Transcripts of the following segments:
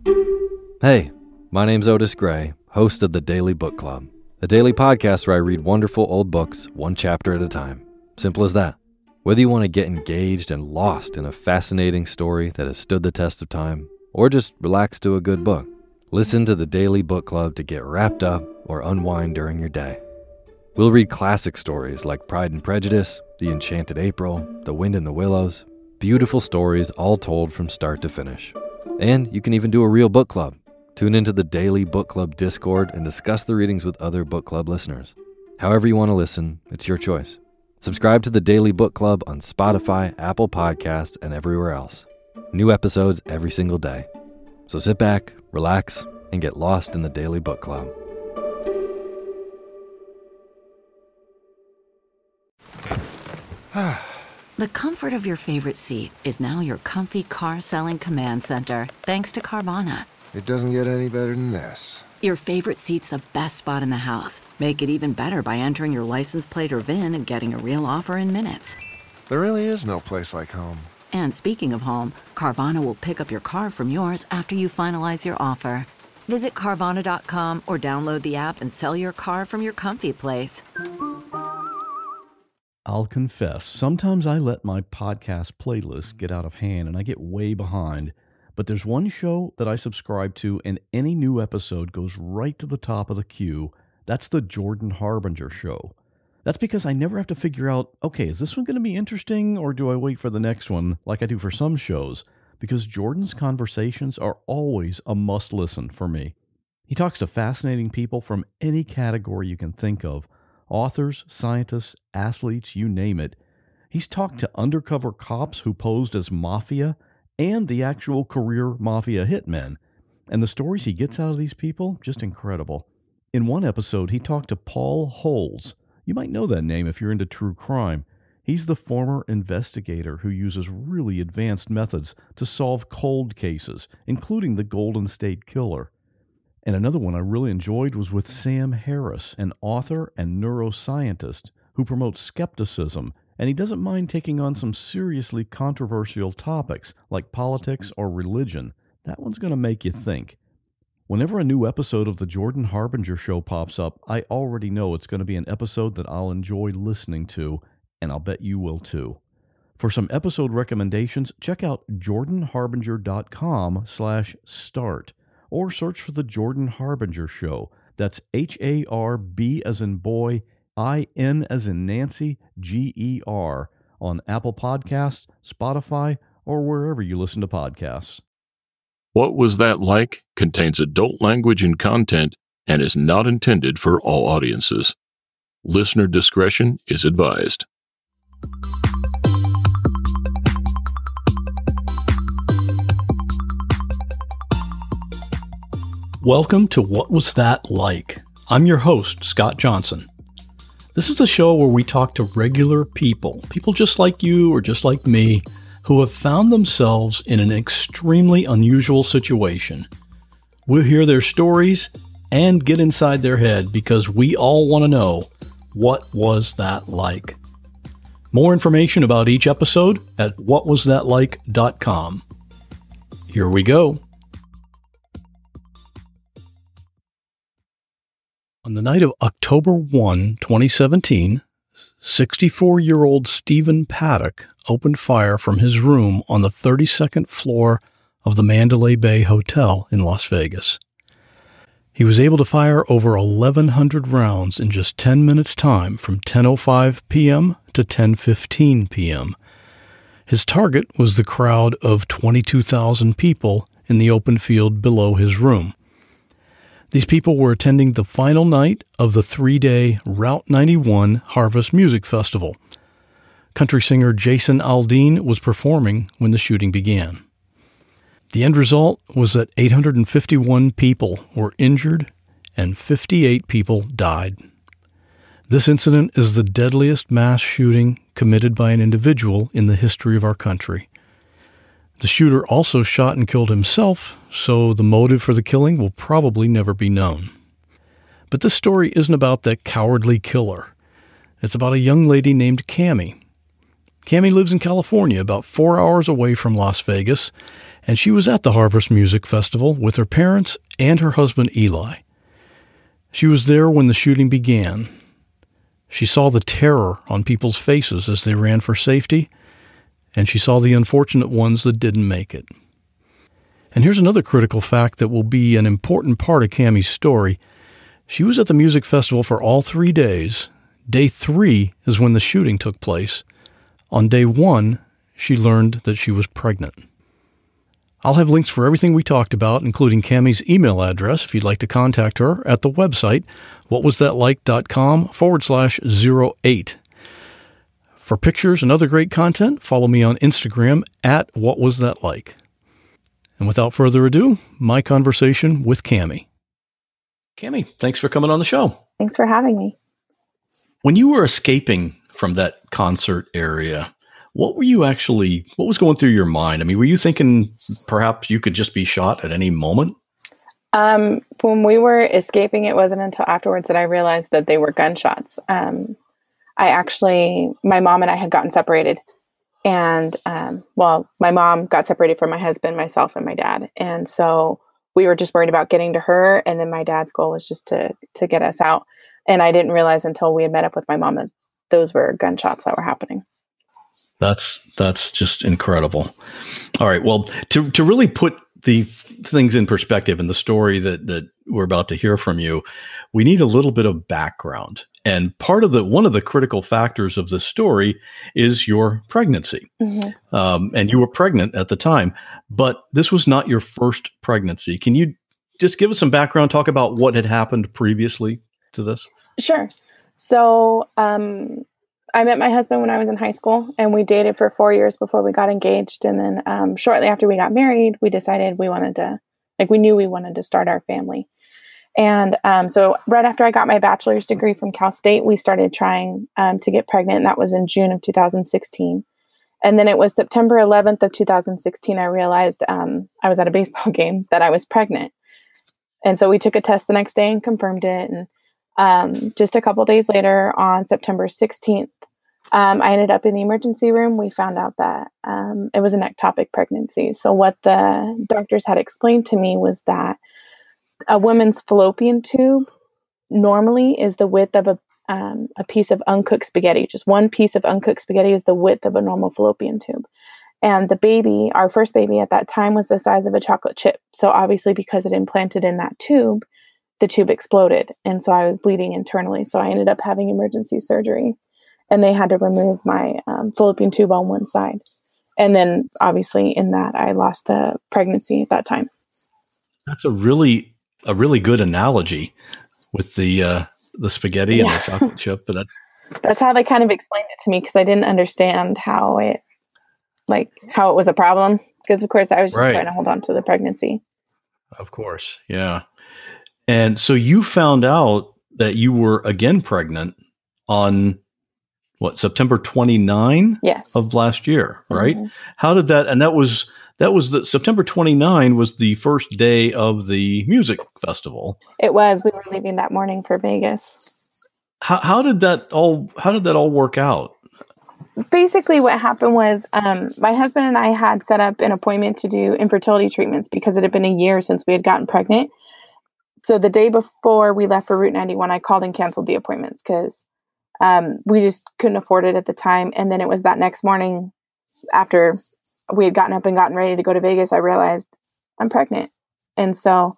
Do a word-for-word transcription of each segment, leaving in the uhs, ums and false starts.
Hey, my name's Otis Gray, host of the Daily Book Club, a daily podcast where I read wonderful old books one chapter at a time. Simple as that. Whether you want to get engaged and lost in a fascinating story that has stood the test of time, or just relax to a good book, listen to the Daily Book Club to get wrapped up or unwind during your day. We'll read classic stories like Pride and Prejudice, The Enchanted April, The Wind in the Willows, beautiful stories all told from start to finish. And you can even do a real book club. Tune into the Daily Book Club Discord and discuss the readings with other book club listeners. However you want to listen, it's your choice. Subscribe to the Daily Book Club on Spotify, Apple Podcasts, and everywhere else. New episodes every single day. So sit back, relax, and get lost in the Daily Book Club. The comfort of your favorite seat is now your comfy car-selling command center, thanks to Carvana. It doesn't get any better than this. Your favorite seat's the best spot in the house. Make it even better by entering your license plate or V I N and getting a real offer in minutes. There really is no place like home. And speaking of home, Carvana will pick up your car from yours after you finalize your offer. Visit Carvana dot com or download the app and sell your car from your comfy place. I'll confess, sometimes I let my podcast playlist get out of hand and I get way behind. But there's one show that I subscribe to, and any new episode goes right to the top of the queue. That's the Jordan Harbinger Show. That's because I never have to figure out, okay, is this one going to be interesting, or do I wait for the next one like I do for some shows? Because Jordan's conversations are always a must-listen for me. He talks to fascinating people from any category you can think of. Authors, scientists, athletes, you name it. He's talked to undercover cops who posed as mafia, and the actual career mafia hitmen. And the stories he gets out of these people, just incredible. In one episode, he talked to Paul Holes. You might know that name if you're into true crime. He's the former investigator who uses really advanced methods to solve cold cases, including the Golden State Killer. And another one I really enjoyed was with Sam Harris, an author and neuroscientist who promotes skepticism, and he doesn't mind taking on some seriously controversial topics like politics or religion. That one's going to make you think. Whenever a new episode of the Jordan Harbinger Show pops up, I already know it's going to be an episode that I'll enjoy listening to, and I'll bet you will too. For some episode recommendations, check out jordan harbinger dot com slash start, or search for the Jordan Harbinger Show. That's H A R B as in boy, I N as in Nancy, G E R, on Apple Podcasts, Spotify, or wherever you listen to podcasts. What Was That Like? Contains adult language and content and is not intended for all audiences. Listener discretion is advised. Welcome to What Was That Like? I'm your host, Scott Johnson. This is the show where we talk to regular people, people just like you or just like me, who have found themselves in an extremely unusual situation. We'll hear their stories and get inside their head because we all want to know, what was that like? More information about each episode at what was that like dot com. Here we go. On the night of October first, twenty seventeen, sixty-four-year-old Stephen Paddock opened fire from his room on the thirty-second floor of the Mandalay Bay Hotel in Las Vegas. He was able to fire over eleven hundred rounds in just ten minutes' time from ten oh five p.m. to ten fifteen p.m. His target was the crowd of twenty-two thousand people in the open field below his room. These people were attending the final night of the three-day Route ninety-one Harvest Music Festival. Country singer Jason Aldean was performing when the shooting began. The end result was that eight hundred fifty-one people were injured and fifty-eight people died. This incident is the deadliest mass shooting committed by an individual in the history of our country. The shooter also shot and killed himself, so the motive for the killing will probably never be known. But this story isn't about that cowardly killer. It's about a young lady named Cammie. Cammie lives in California, about four hours away from Las Vegas, and she was at the Harvest Music Festival with her parents and her husband Eli. She was there when the shooting began. She saw the terror on people's faces as they ran for safety, and she saw the unfortunate ones that didn't make it. And here's another critical fact that will be an important part of Cammie's story. She was at the music festival for all three days. Day three is when the shooting took place. On day one, she learned that she was pregnant. I'll have links for everything we talked about, including Cammie's email address if you'd like to contact her at the website, whatwasthatlike.com forward slash zero eight. For pictures and other great content, follow me on Instagram at whatwasthatlike. And without further ado, my conversation with Cammie. Cammie, thanks for coming on the show. Thanks for having me. When you were escaping from that concert area, what were you actually, what was going through your mind? I mean, were you thinking perhaps you could just be shot at any moment? Um, when we were escaping, it wasn't until afterwards that I realized that they were gunshots. Um, I actually, my mom and I had gotten separated. And, um, well, my mom got separated from my husband, myself, and my dad. And so we were just worried about getting to her. And then my dad's goal was just to, to get us out. And I didn't realize until we had met up with my mom that those were gunshots that were happening. That's, that's just incredible. All right. Well, to, to really put the things in perspective and the story that, that we're about to hear from you, we need a little bit of background. And part of the, one of the critical factors of the story is your pregnancy. Mm-hmm. Um, and you were pregnant at the time, but this was not your first pregnancy. Can you just give us some background, talk about what had happened previously to this? Sure. So, um, I met my husband when I was in high school, and we dated for four years before we got engaged. And then, um, shortly after we got married, we decided we wanted to, like, we knew we wanted to start our family. And um, so right after I got my bachelor's degree from Cal State, we started trying um, to get pregnant. And that was in June of two thousand sixteen. And then it was September eleventh of two thousand sixteen, I realized um, I was at a baseball game that I was pregnant. And so we took a test the next day and confirmed it. And um, just a couple days later, on September sixteenth, um, I ended up in the emergency room. We found out that um, it was an ectopic pregnancy. So what the doctors had explained to me was that a woman's fallopian tube normally is the width of a um, a piece of uncooked spaghetti. Just one piece of uncooked spaghetti is the width of a normal fallopian tube. And the baby, our first baby at that time, was the size of a chocolate chip. So obviously, because it implanted in that tube, the tube exploded. And so I was bleeding internally. So I ended up having emergency surgery. And they had to remove my um, fallopian tube on one side. And then obviously in that, I lost the pregnancy at that time. That's a really a really good analogy with the uh, the spaghetti yeah. and the chocolate chip. But that's that's how they kind of explained it to me, because I didn't understand how it like how it was a problem. Because of course I was just right. trying to hold on to the pregnancy. Of course, yeah. And so you found out that you were again pregnant on what, September twenty-ninth yes. of last year, right? Mm-hmm. How did that? And that was. That was the September twenty-ninth was the first day of the music festival. It was. We were leaving that morning for Vegas. How, how did that all? How did that all work out? Basically, what happened was um, my husband and I had set up an appointment to do infertility treatments because it had been a year since we had gotten pregnant. So the day before we left for Route ninety-one, I called and canceled the appointments because um, we just couldn't afford it at the time. And then it was that next morning after we had gotten up and gotten ready to go to Vegas, I realized I'm pregnant. And so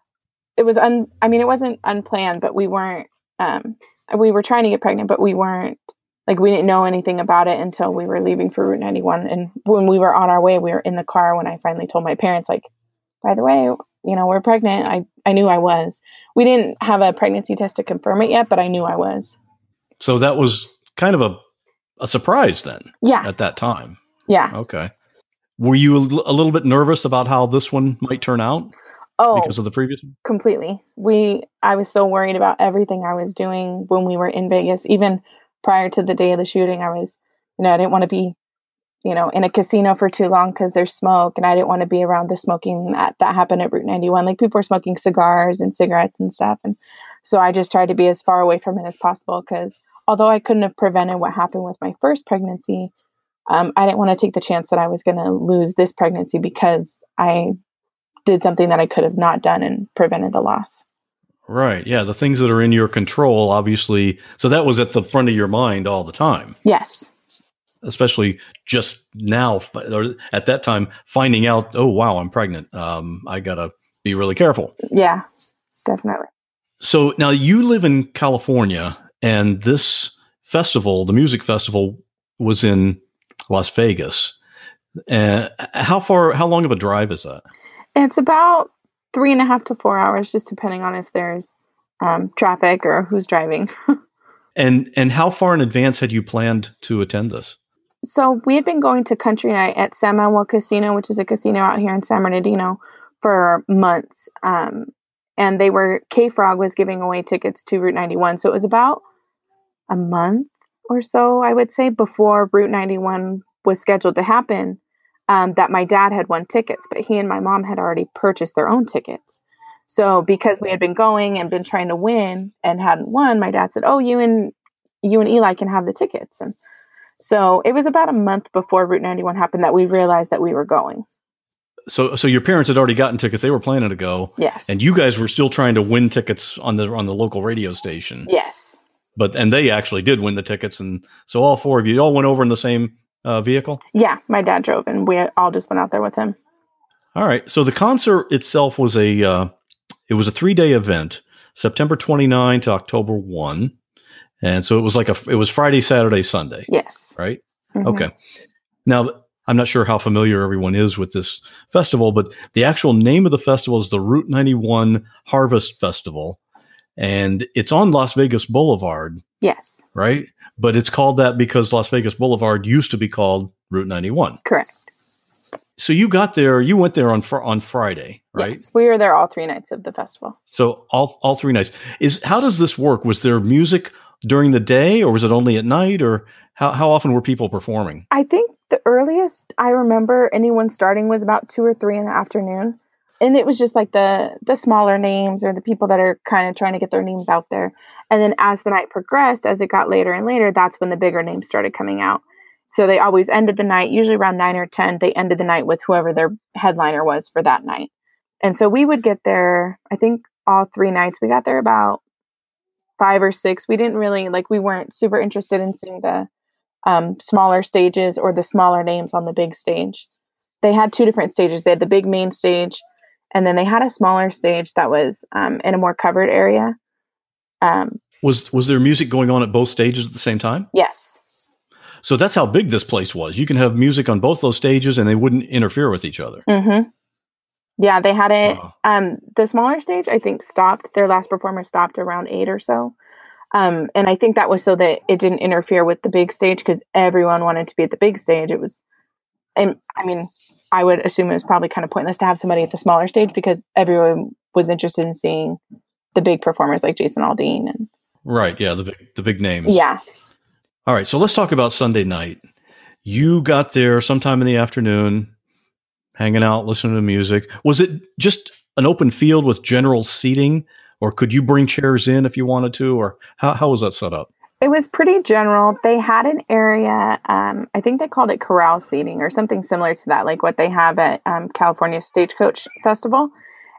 it was, un, I mean, it wasn't unplanned, but we weren't, um, we were trying to get pregnant, but we weren't, like, we didn't know anything about it until we were leaving for Route ninety-one. And when we were on our way, we were in the car when I finally told my parents, like, by the way, you know, we're pregnant. I, I knew I was. We didn't have a pregnancy test to confirm it yet, but I knew I was. So that was kind of a, a surprise then. Yeah. At that time. Yeah. Okay. Were you a, l- a little bit nervous about how this one might turn out? Oh, because of the previous one? Completely. We, I was so worried about everything I was doing when we were in Vegas. Even prior to the day of the shooting, I was, you know, I didn't want to be, you know, in a casino for too long because there's smoke, and I didn't want to be around the smoking that, that happened at Route ninety-one. Like, people were smoking cigars and cigarettes and stuff. And so I just tried to be as far away from it as possible, because although I couldn't have prevented what happened with my first pregnancy, um, I didn't want to take the chance that I was going to lose this pregnancy because I did something that I could have not done and prevented the loss. Right. Yeah. The things that are in your control, obviously. So that was at the front of your mind all the time. Yes. Especially just now, or at that time, finding out, oh, wow, I'm pregnant. Um, I got to be really careful. Yeah, definitely. So now you live in California, and this festival, the music festival, was in Las Vegas. Uh, how far, how long of a drive is that? It's about three and a half to four hours, just depending on if there's um, traffic or who's driving. and and how far in advance had you planned to attend this? So we had been going to country night at San Manuel Casino, which is a casino out here in San Bernardino, for months. Um, and they were, K-Frog was giving away tickets to Route ninety-one. So it was about a month or so, I would say, before Route ninety-one was scheduled to happen, um, that my dad had won tickets, but he and my mom had already purchased their own tickets. So because we had been going and been trying to win and hadn't won, my dad said, oh, you and you and Eli can have the tickets. And so it was about a month before Route ninety-one happened that we realized that we were going. So, so your parents had already gotten tickets; they were planning to go. Yes. And you guys were still trying to win tickets on the on the local radio station. Yes. But and they actually did win the tickets, and so all four of you all went over in the same uh, vehicle. Yeah, my dad drove, and we all just went out there with him. All right. So the concert itself was a uh, it was a three day event, September twenty-ninth to October first. And so it was like a, it was Friday, Saturday, Sunday. Yes. Right. Mm-hmm. Okay. Now, I'm not sure how familiar everyone is with this festival, but the actual name of the festival is the Route ninety-one Harvest Festival. And it's on Las Vegas Boulevard. Yes. Right. But it's called that because Las Vegas Boulevard used to be called Route ninety-one. Correct. So you got there, you went there on fr- on Friday, right? Yes, we were there all three nights of the festival. So all all three nights. Is how does this work? Was there music during the day, or was it only at night, or how, how often were people performing? I think the earliest I remember anyone starting was about two or three in the afternoon. And it was just like the the smaller names or the people that are kind of trying to get their names out there. And then as the night progressed, as it got later and later, that's when the bigger names started coming out. So they always ended the night, usually around nine or ten, they ended the night with whoever their headliner was for that night. And so we would get there, I think all three nights, we got there about five or six. We didn't really, like, we weren't super interested in seeing the um, smaller stages or the smaller names on the big stage. They had two different stages. They had the big main stage, and then they had a smaller stage that was um, in a more covered area. Um, was was there music going on at both stages at the same time? Yes. So that's how big this place was. You can have music on both those stages, and they wouldn't interfere with each other. Mm-hmm. Yeah, they had it. Wow. Um, the smaller stage, I think, stopped. Their last performer stopped around eight or so. Um, and I think that was so that it didn't interfere with the big stage because everyone wanted to be at the big stage. It was, and I mean, I would assume it was probably kind of pointless to have somebody at the smaller stage because everyone was interested in seeing the big performers like Jason Aldean. And right. Yeah. The big, the big names. Yeah. All right. So let's talk about Sunday night. You got there sometime in the afternoon, hanging out, listening to music. Was it just an open field with general seating, or could you bring chairs in if you wanted to, or how, how was that set up? It was pretty general. They had an area, um, I think they called it corral seating or something similar to that, like what they have at um, California Stagecoach Festival.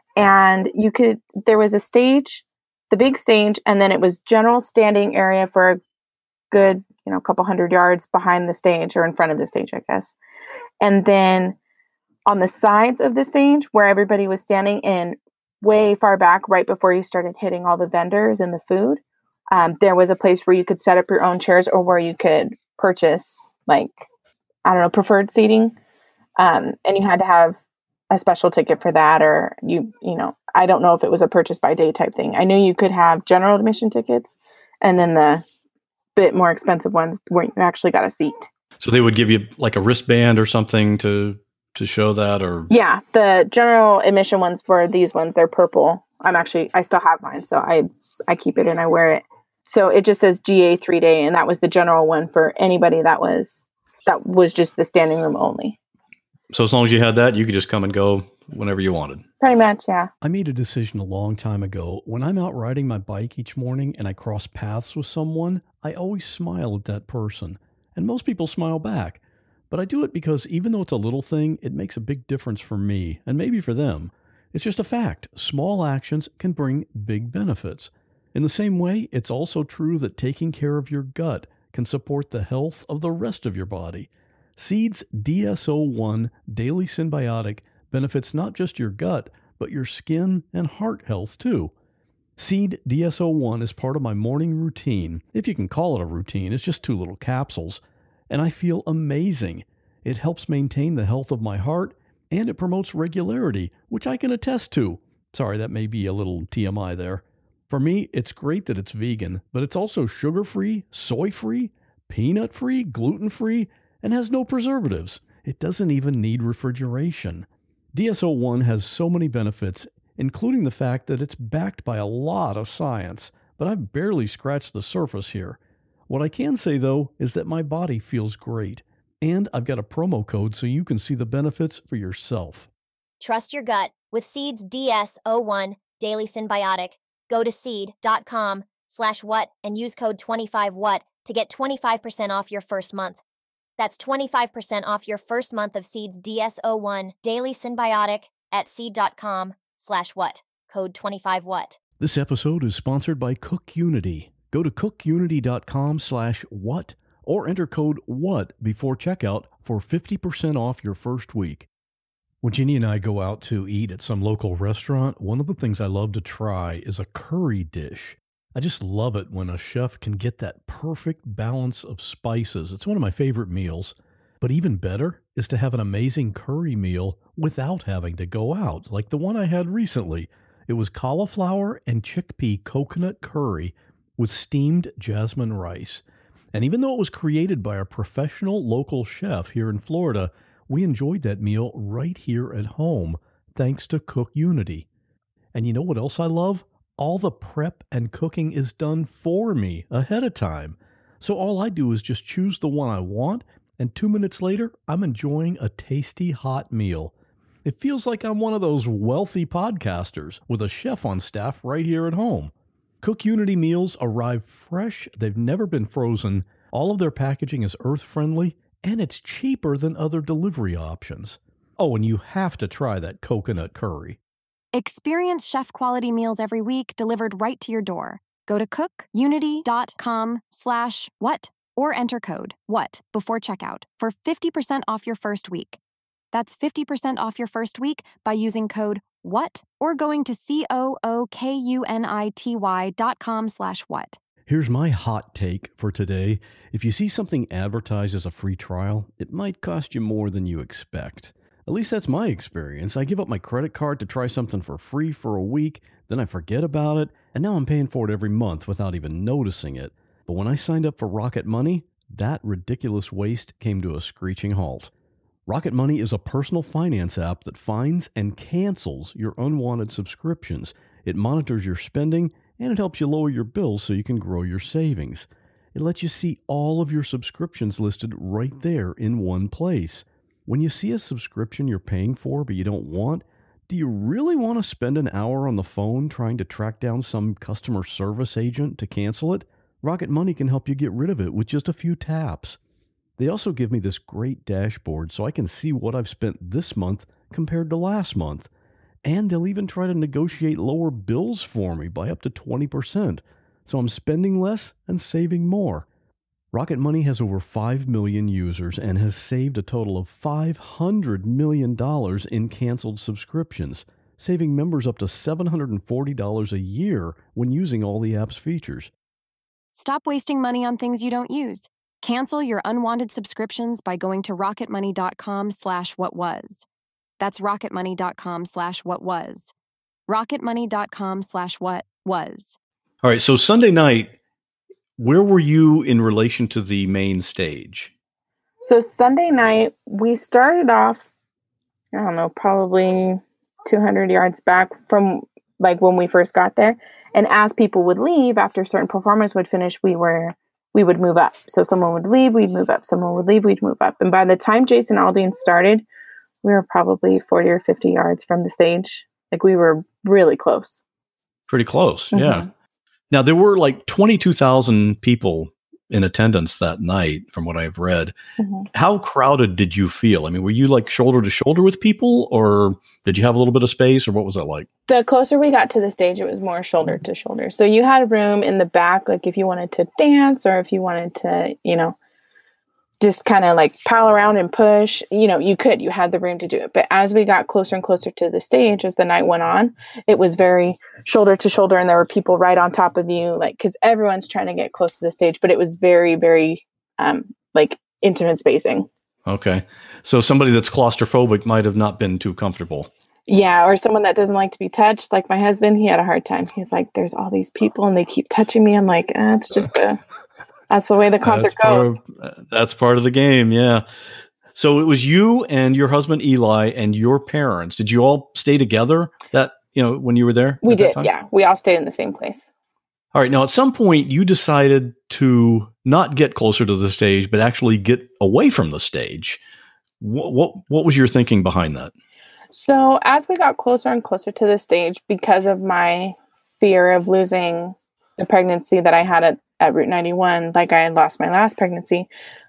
And you could, there was a stage, the big stage, and then it was general standing area for a good, you know, a couple hundred yards behind the stage or in front of the stage, I guess. And then on the sides of the stage where everybody was standing in way far back, right before you started hitting all the vendors and the food, um, there was a place where you could set up your own chairs or where you could purchase, like, I don't know, preferred seating. Um, and you had to have a special ticket for that, or you, you know, I don't know if it was a purchase by day type thing. I knew you could have general admission tickets and then the bit more expensive ones where you actually got a seat. So they would give you like a wristband or something to to show that, or yeah, the general admission ones were these ones. They're purple. I'm actually, I still have mine, so I I keep it and I wear it. So it just says G A three day, and that was the general one for anybody that was that was just the standing room only. So as long as you had that, you could just come and go whenever you wanted. Pretty much, yeah. I made a decision a long time ago. When I'm out riding my bike each morning and I cross paths with someone, I always smile at that person. And most people smile back. But I do it because even though it's a little thing, it makes a big difference for me and maybe for them. It's just a fact. Small actions can bring big benefits. In the same way, it's also true that taking care of your gut can support the health of the rest of your body. Seed's D S O one Daily Synbiotic benefits not just your gut, but your skin and heart health too. Seed D S O one is part of my morning routine. If you can call it a routine, it's just two little capsules. And I feel amazing. It helps maintain the health of my heart, and it promotes regularity, which I can attest to. Sorry, that may be a little T M I there. For me, it's great that it's vegan, but it's also sugar-free, soy-free, peanut-free, gluten-free, and has no preservatives. It doesn't even need refrigeration. D S O one has so many benefits, including the fact that it's backed by a lot of science, but I've barely scratched the surface here. What I can say, though, is that my body feels great, and I've got a promo code so you can see the benefits for yourself. Trust your gut with Seed's D S O one Daily Synbiotic. Go to seed.com slash what and use code twenty-five what to get twenty-five percent off your first month. That's twenty-five percent off your first month of Seed's D S O one Daily Synbiotic at seed.com slash what. Code twenty-five what. This episode is sponsored by CookUnity. Go to cookunity.com slash what or enter code WHAT before checkout for fifty percent off your first week. When Jeannie and I go out to eat at some local restaurant, one of the things I love to try is a curry dish. I just love it when a chef can get that perfect balance of spices. It's one of my favorite meals. But even better is to have an amazing curry meal without having to go out, like the one I had recently. It was cauliflower and chickpea coconut curry with steamed jasmine rice. And even though it was created by a professional local chef here in Florida, we enjoyed that meal right here at home, thanks to CookUnity. And you know what else I love? All the prep and cooking is done for me ahead of time. So all I do is just choose the one I want, and two minutes later, I'm enjoying a tasty hot meal. It feels like I'm one of those wealthy podcasters with a chef on staff right here at home. CookUnity meals arrive fresh, they've never been frozen, all of their packaging is earth-friendly, and it's cheaper than other delivery options. Oh, and you have to try that coconut curry. Experience chef-quality meals every week delivered right to your door. Go to cookunity.com slash what or enter code WHAT before checkout for fifty percent off your first week. That's fifty percent off your first week by using code WHAT or going to C-O-O-K-U-N-I-T-Y dot com slash what. Here's my hot take for today. If you see something advertised as a free trial, it might cost you more than you expect. At least that's my experience. I give up my credit card to try something for free for a week, then I forget about it, and now I'm paying for it every month without even noticing it. But when I signed up for Rocket Money, that ridiculous waste came to a screeching halt. Rocket Money is a personal finance app that finds and cancels your unwanted subscriptions. It monitors your spending, and it helps you lower your bills so you can grow your savings. It lets you see all of your subscriptions listed right there in one place. When you see a subscription you're paying for but you don't want, do you really want to spend an hour on the phone trying to track down some customer service agent to cancel it? Rocket Money can help you get rid of it with just a few taps. They also give me this great dashboard so I can see what I've spent this month compared to last month. And they'll even try to negotiate lower bills for me by up to twenty percent. So I'm spending less and saving more. Rocket Money has over five million users and has saved a total of five hundred million dollars in canceled subscriptions, saving members up to seven hundred forty dollars a year when using all the app's features. Stop wasting money on things you don't use. Cancel your unwanted subscriptions by going to rocketmoney.com slash what was. That's rocketmoney.com slash what was. rocketmoney.com slash what was. All right, so Sunday night, where were you in relation to the main stage? So Sunday night, we started off, I don't know, probably two hundred yards back from like when we first got there. And as people would leave after certain performers would finish, we were we would move up. So someone would leave, we'd move up. Someone would leave, we'd move up. And by the time Jason Aldean started, we were probably forty or fifty yards from the stage. Like we were really close. Pretty close, Mm-hmm. yeah. Now, there were like twenty-two thousand people in attendance that night, from what I've read. Mm-hmm. How crowded did you feel? I mean, were you like shoulder to shoulder with people, or did you have a little bit of space, or what was that like? The closer we got to the stage, it was more shoulder to shoulder. So you had a room in the back, like if you wanted to dance or if you wanted to, you know, just kind of like pile around and push, you know, you could, you had the room to do it. But as we got closer and closer to the stage, as the night went on, it was very shoulder to shoulder. And there were people right on top of you, like, cause everyone's trying to get close to the stage, but it was very, very, um, like intimate spacing. Okay. So somebody that's claustrophobic might have not been too comfortable. Yeah. Or someone that doesn't like to be touched. Like my husband, he had a hard time. He's like, there's all these people and they keep touching me. I'm like, eh, it's just the, that's the way the concert that's goes. Part of, that's part of the game. Yeah. So it was you and your husband, Eli, and your parents. Did you all stay together that, you know, when you were there? We did. Yeah. We all stayed in the same place. All right. Now, at some point, you decided to not get closer to the stage, but actually get away from the stage. What, what, what was your thinking behind that? So as we got closer and closer to the stage, because of my fear of losing the pregnancy that I had at, at Route ninety-one, like I had lost my last pregnancy,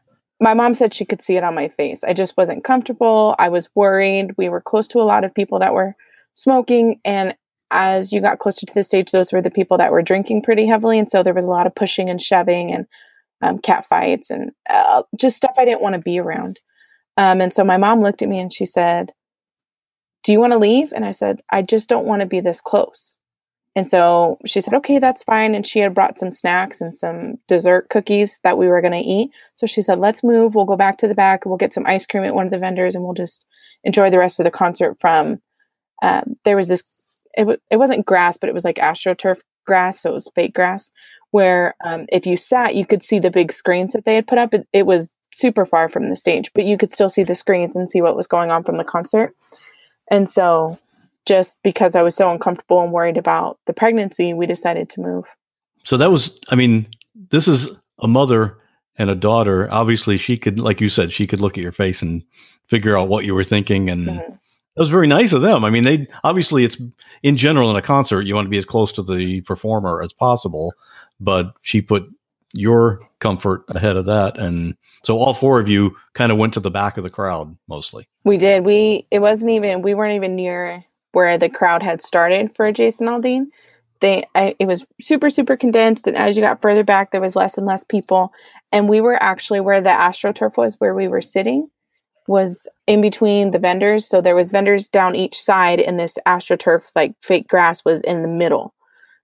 my mom said she could see it on my face. I just wasn't comfortable. I was worried. We were close to a lot of people that were smoking. And as you got closer to the stage, those were the people that were drinking pretty heavily. And so there was a lot of pushing and shoving and um, cat fights and uh, just stuff I didn't want to be around. Um, and so my mom looked at me and she said, do you want to leave? And I said, I just don't want to be this close. And so she said, okay, that's fine. And she had brought some snacks and some dessert cookies that we were going to eat. So she said, let's move. We'll go back to the back. We'll get some ice cream at one of the vendors and we'll just enjoy the rest of the concert from, um, there was this, it, w- it wasn't grass, but it was like AstroTurf grass. So it was fake grass where um, if you sat, you could see the big screens that they had put up. It, it was super far from the stage, but you could still see the screens and see what was going on from the concert. And so just because I was so uncomfortable and worried about the pregnancy, we decided to move. So that was, I mean, this is a mother and a daughter. Obviously, she could, like you said, she could look at your face and figure out what you were thinking. And mm-hmm. That was very nice of them. I mean, they obviously, it's in general in a concert, you want to be as close to the performer as possible. But she put your comfort ahead of that. And so all four of you kind of went to the back of the crowd mostly. We did. We, it wasn't even, we weren't even near where the crowd had started for Jason Aldean. They, I, it was super, super condensed. And as you got further back, there was less and less people. And we were actually where the AstroTurf was, where we were sitting, was in between the vendors. So there was vendors down each side, and this AstroTurf, like fake grass, was in the middle.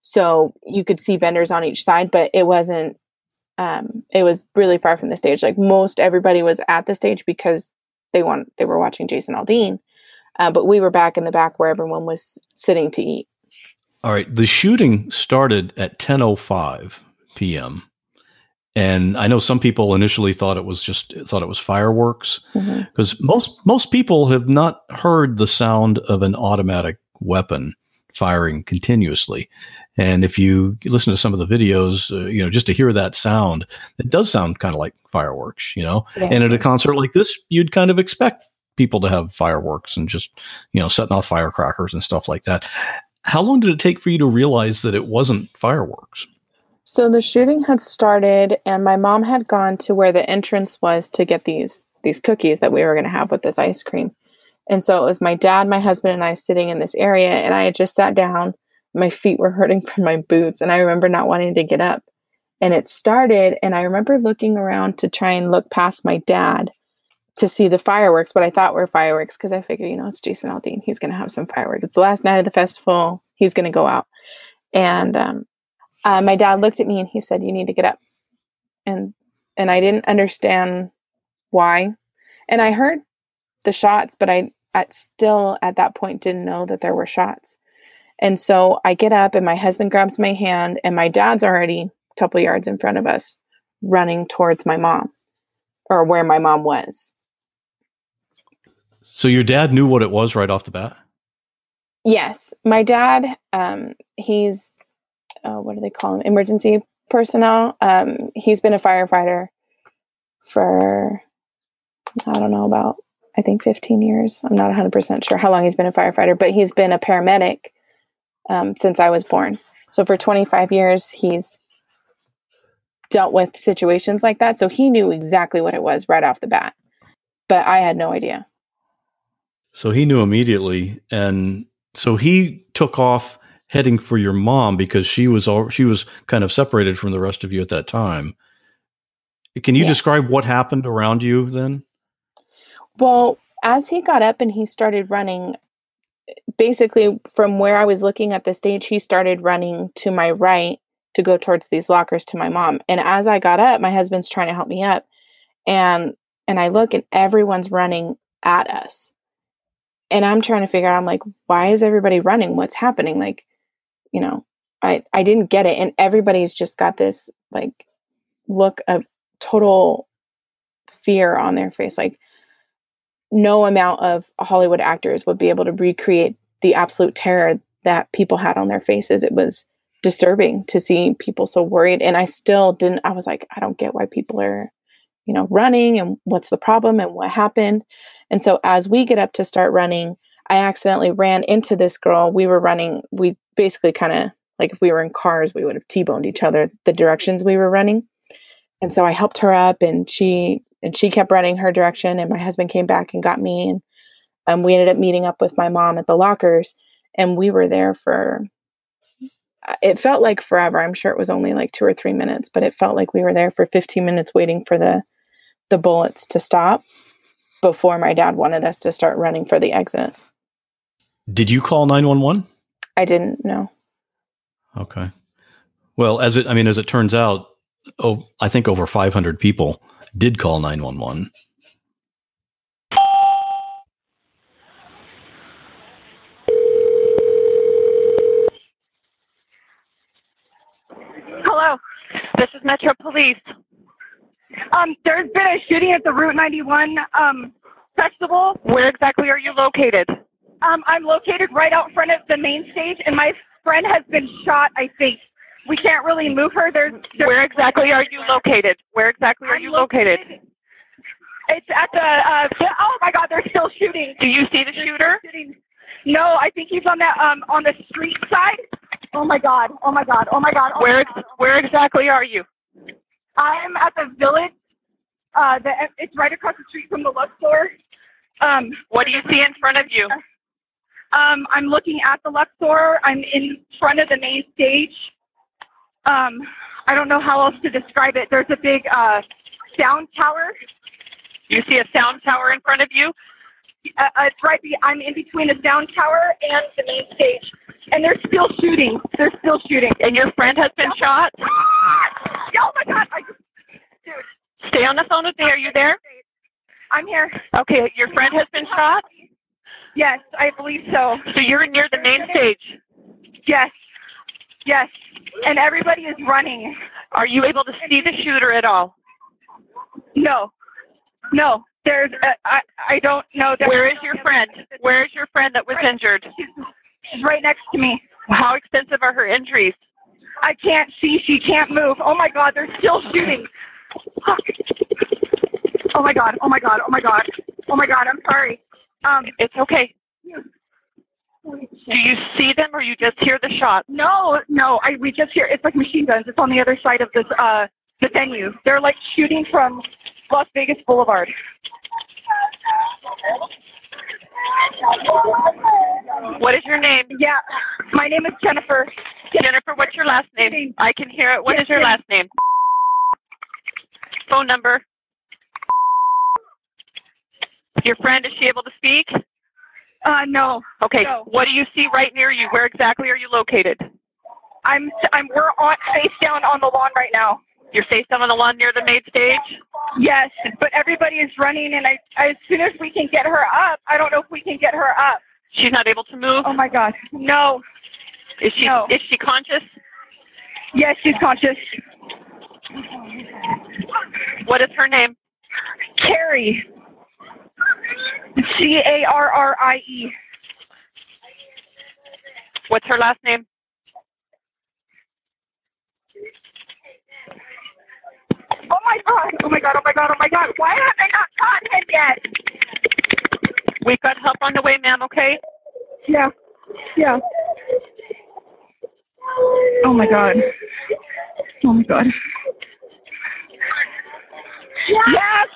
So you could see vendors on each side, but it wasn't, um, it was really far from the stage. Like most everybody was at the stage because they want, they were watching Jason Aldean. Uh, but we were back in the back where everyone was sitting to eat. All right. The shooting started at ten oh five p.m. And I know some people initially thought it was just thought it was fireworks because mm-hmm. most most people have not heard the sound of an automatic weapon firing continuously. And if you listen to some of the videos, uh, you know, just to hear that sound, it does sound kind of like fireworks, you know. Yeah. And at a concert like this, you'd kind of expect people to have fireworks and just, you know, setting off firecrackers and stuff like that. How long did it take for you to realize that it wasn't fireworks? So the shooting had started and my mom had gone to where the entrance was to get these, these cookies that we were going to have with this ice cream. And so it was my dad, my husband, and I sitting in this area, and I had just sat down. My feet were hurting from my boots, and I remember not wanting to get up. And it started, and I remember looking around to try and look past my dad to see the fireworks, what I thought were fireworks, because I figured, you know, it's Jason Aldean. He's going to have some fireworks. It's the last night of the festival. He's going to go out. And um, uh, my dad looked at me and he said, you need to get up. And and I didn't understand why. And I heard the shots, but I at still at that point didn't know that there were shots. And so I get up and my husband grabs my hand and my dad's already a couple yards in front of us running towards my mom, or where my mom was. So your dad knew what it was right off the bat? Yes. My dad, um, he's, uh, what do they call him? Emergency personnel. Um, he's been a firefighter for, I don't know, about, I think fifteen years. I'm not one hundred percent sure how long he's been a firefighter, but he's been a paramedic um, since I was born. So for twenty-five years, he's dealt with situations like that. So he knew exactly what it was right off the bat, but I had no idea. So he knew immediately. And so he took off heading for your mom because she was all, she was kind of separated from the rest of you at that time. Can you yes. describe what happened around you then? Well, as he got up and he started running, basically from where I was looking at the stage, he started running to my right to go towards these lockers to my mom. And as I got up, my husband's trying to help me up. And and I look and everyone's running at us. And I'm trying to figure out, I'm like, why is everybody running? What's happening? Like, you know, I, I didn't get it. And everybody's just got this like look of total fear on their face. Like no amount of Hollywood actors would be able to recreate the absolute terror that people had on their faces. It was disturbing to see people so worried. And I still didn't, I was like, I don't get why people are, you know, running and what's the problem and what happened. And so as we get up to start running, I accidentally ran into this girl. We were running, we basically kind of like if we were in cars, we would have T-boned each other the directions we were running. And so I helped her up and she, and she kept running her direction and my husband came back and got me. And um, we ended up meeting up with my mom at the lockers and we were there for, it felt like forever. I'm sure it was only like two or three minutes, but it felt like we were there for fifteen minutes waiting for the, the bullets to stop before my dad wanted us to start running for the exit. Did you call nine one one? I didn't know. Okay. Well, as it, I mean, as it turns out, oh, I think over five hundred people did call nine one one. Hello, this is Metro Police. Um, there's been a shooting at the Route ninety-one um, festival. Where exactly are you located? Um, I'm located right out front of the main stage, and my friend has been shot, I think. We can't really move her. There's, there's Where exactly are you located? Where exactly are I'm you located? located? It's at the, uh, the, oh my God, they're still shooting. Do you see the shooter? No, I think he's on that, um, on the street side. Oh my God, oh my God, oh my God. Oh where, my God. Where exactly are you? I'm at the Village. Uh, the, it's right across the street from the Luxor. Um, what do you see in front of you? Um, I'm looking at the Luxor. I'm in front of the main stage. Um, I don't know how else to describe it. There's a big uh, sound tower. You see a sound tower in front of you? Uh, it's right. Be- I'm in between the sound tower and the main stage, and they're still shooting. They're still shooting. And your friend has been shot? Oh my God! I just, dude. Stay on the phone with me. Are you there? I'm here. Okay. Your friend has been shot? Yes, I believe so. So you're near the main stage? Yes. Yes. And everybody is running. Are you able to see the shooter at all? No. No. There's, a, I, I don't know. Where is your friend? Where is your friend that was injured? She's, she's right next to me. How extensive are her injuries? I can't see. She can't move. Oh my God, they're still shooting. Oh my God. Oh my God. Oh my God. Oh my God. I'm sorry. Um, it's okay. Do you see them or you just hear the shot? No, no. I we just hear it's like machine guns. It's on the other side of this uh the venue. They're like shooting from Las Vegas Boulevard. What is your name? Yeah, my name is Jennifer. Jennifer, what's your last name? I can hear it. What yes, is your last name? Phone number. Your friend, is she able to speak? Uh, no. Okay. No. What do you see right near you? Where exactly are you located? I'm. I'm. We're on face down on the lawn right now. You're face down on the lawn near the main stage? Yes, but everybody is running, and I, I. As soon as we can get her up, I don't know if we can get her up. She's not able to move? Oh my God. No. Is she? No. Is she conscious? Yes, she's conscious. What is her name? Carrie. C A R R I E. What's her last name? Oh my God! Oh my God! Oh my God! Oh my God! Why have I not caught him yet? We've got help on the way, ma'am. Okay? Yeah. Yeah. Oh my God. Oh my God. Yes.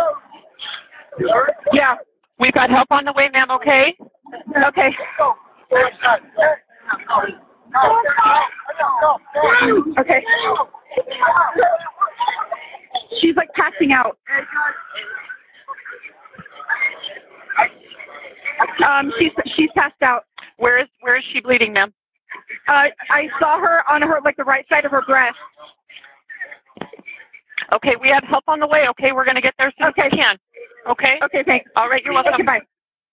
Yeah. We've got help on the way, ma'am. Okay. Okay. Okay. She's like passing out. Um, she's she's passed out. Where is where is she bleeding, ma'am? Uh, I saw her on her like the right side of her breast. Okay, we have help on the way. Okay, we're gonna get there as soon Okay. as we can. Okay. Okay, thanks. All right, you're welcome. Okay, bye.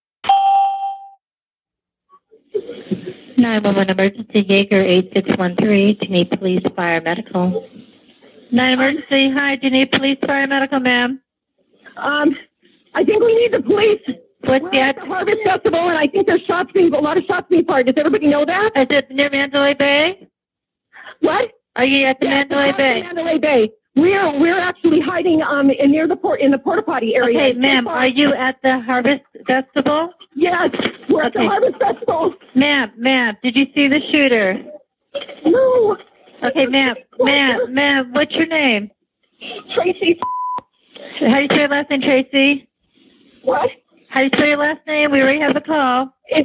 nine one one emergency, Jaeger eight six one three. Do you need police, fire, medical? nine emergency. Hi, do you need police, fire, medical, ma'am? Um, I think we need the police. What's We're the at the Harvest Festival, and I think there's shots being, a lot of shots being fired. Does everybody know that? Is it near Mandalay Bay? What? Are you at the Yes, Mandalay we're Bay? at the Mandalay Bay. We're we're actually hiding um in near the port in the porta potty area. Okay, ma'am, are you at the Harvest Festival? Yes, we're at the Okay. Harvest Festival. Ma'am, ma'am, did you see the shooter? No. Okay, ma'am, ma'am, ma'am, what's your name? Tracy. How do you spell your last name, Tracy? What? How do you spell your last name? We already have a call. It's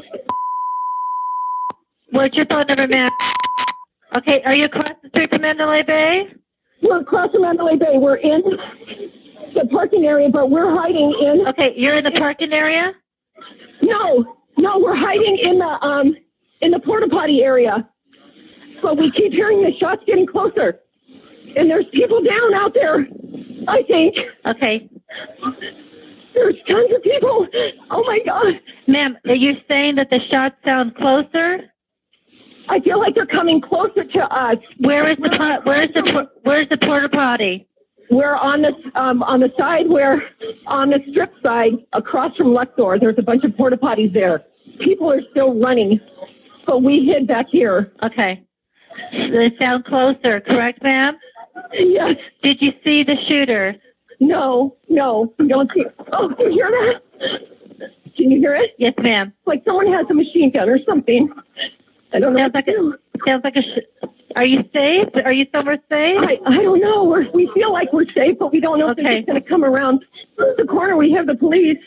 What's your phone number, ma'am? Okay, are you across the street from Mandalay Bay? we're across the Mandalay Bay. We're in the parking area, but we're hiding in. Okay, you're in the parking area? No, no, we're hiding in the um in the porta potty area. But we keep hearing the shots getting closer, and there's people down out there. I think. Okay. There's tons of people. Oh my God. Ma'am, are you saying that the shots sound closer? I feel like they're coming closer to us. Where is the po- where's the por- where's the porta potty? We're on the um, on the side where on the strip side across from Luxor. There's a bunch of porta potties there. People are still running, but we hid back here. Okay. They sound closer, correct, ma'am? Yes. Did you see the shooter? No, no, we don't see. Oh, do you hear that? Can you hear it? Yes, ma'am. Like someone has a machine gun or something. I don't know. Sounds like a, sounds like a. Sh- Are you safe? Are you somewhere safe? I, I don't know. We're, we feel like we're safe, but we don't know if they're Okay. just going to come around the corner. We have the police.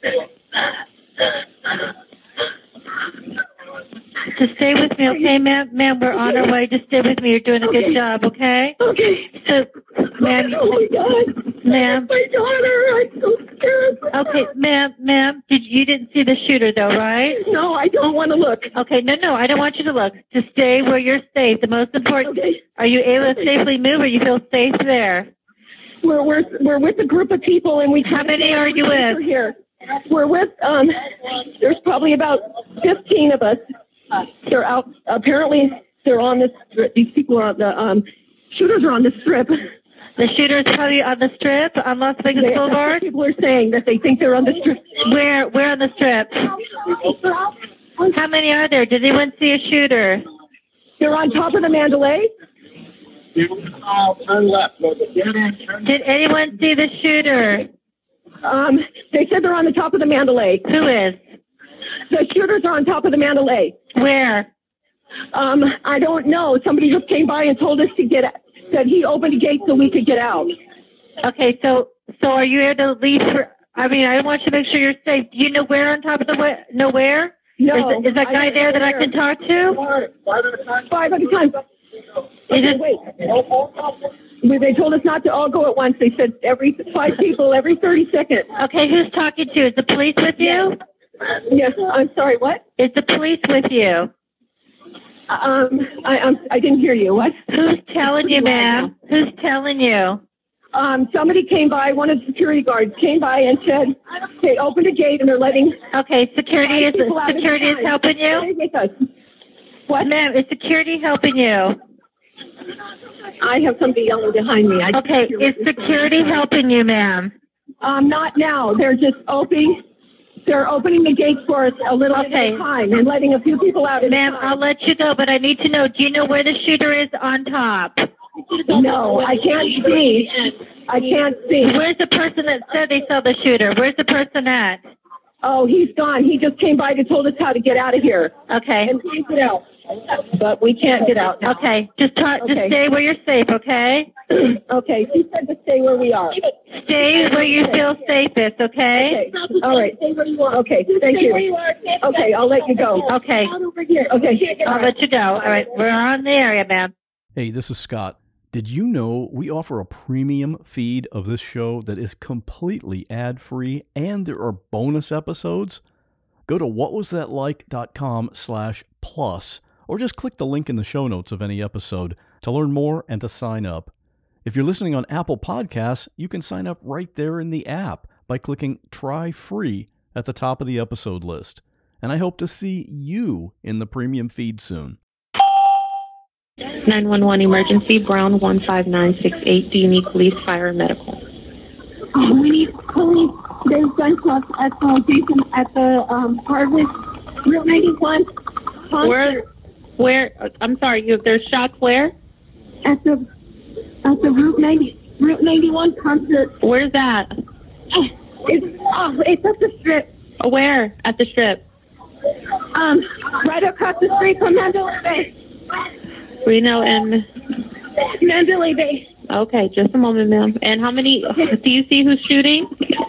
Just stay with me, okay, ma'am? Ma'am, we're on our way. Just stay with me. You're doing a Okay. good job, okay? Okay. So, ma'am, Oh my God. ma'am. My daughter. I'm so scared. Okay, ma'am, ma'am. Did you didn't see the shooter though, right? No, I don't want to look. Okay, no, no, I don't want you to look. Just stay where you're safe. The most important. Okay. Are you able to safely move, or you feel safe there? We're we're we're with a group of people, and we. How many are you We're with? here. We're with um. There's probably about fifteen of us. They're out. Apparently, they're on this. These people are on the um. Shooters are on the strip. The shooter's probably on the strip on Las Vegas They, that's what Boulevard. people are saying that they think they're on the strip. Where? Where on the strip? How many are there? Did anyone see a shooter? They're on top of the Mandalay. Turn left. Did anyone see the shooter? Um, they said they're on the top of the Mandalay. Who is? The shooters are on top of the Mandalay. Where? Um, I don't know. Somebody just came by and told us to get. Said he opened a gate so we could get out. Okay, so so are you able to leave? For, I mean, I want you to make sure you're safe. Do you know where on top of the way? Know where? No. Is, is that I guy don't there know that I where. can talk to? Five at a time. Five at a time. Is it, Wait. Well, they told us not to all go at once. They said every five people every thirty seconds. okay, who's talking to? Is the police with you? Yes. I'm sorry. What? Is the police with you? Um, I I'm, I didn't hear you. What? Who's telling you, ma'am? Who's telling you? Um, somebody came by. One of the security guards came by and said they opened a gate and they're letting. Okay, security is people out at a security is time. helping you. Stay with us. What? Ma'am, is security helping you? I have somebody yelling behind me. I can't Okay, hear is what you're saying. security helping you, ma'am? Um, not now. They're just opening. They're opening the gates for us a little bit Okay. at a time and letting a few people out. At Ma'am, a I'll time. let you go, but I need to know, do you know where the shooter is on top? No, I can't see. I can't see. Where's the person that said they saw the shooter? Where's the person at? Oh, he's gone. He just came by and told us how to get out of here. Okay. And please get out. But we can't get out now. Okay. Just talk, just Okay. stay where you're safe, okay? Okay. She said to stay where we are. stay where you feel safest, okay? Okay. All right. Stay where you are. Okay. Thank you. Okay, I'll let you go. Okay. Okay. I'll let you go. All right. We're on the area, ma'am. Hey, this is Scott. Did you know we offer a premium feed of this show that is completely ad-free and there are bonus episodes? Go to whatwasthatlike.com slash plus or just click the link in the show notes of any episode to learn more and to sign up. If you're listening on Apple Podcasts, you can sign up right there in the app by clicking Try Free at the top of the episode list. And I hope to see you in the premium feed soon. nine one one emergency, Brown one five nine six eight. Do you need police, fire, or medical? Oh, we need police. There's gunshots at the Jason at the um, Harvest Route ninety-one. Where? Where? I'm sorry. You there's shots where? At the at the Route ninety Route ninety-one concert. Where's that? It's oh, it's at the Strip. Where? At the Strip? Um, right across the street from Mandalay Bay. Reno and Mandalay Bay. Okay, just a moment, ma'am. And how many? Do you see who's shooting?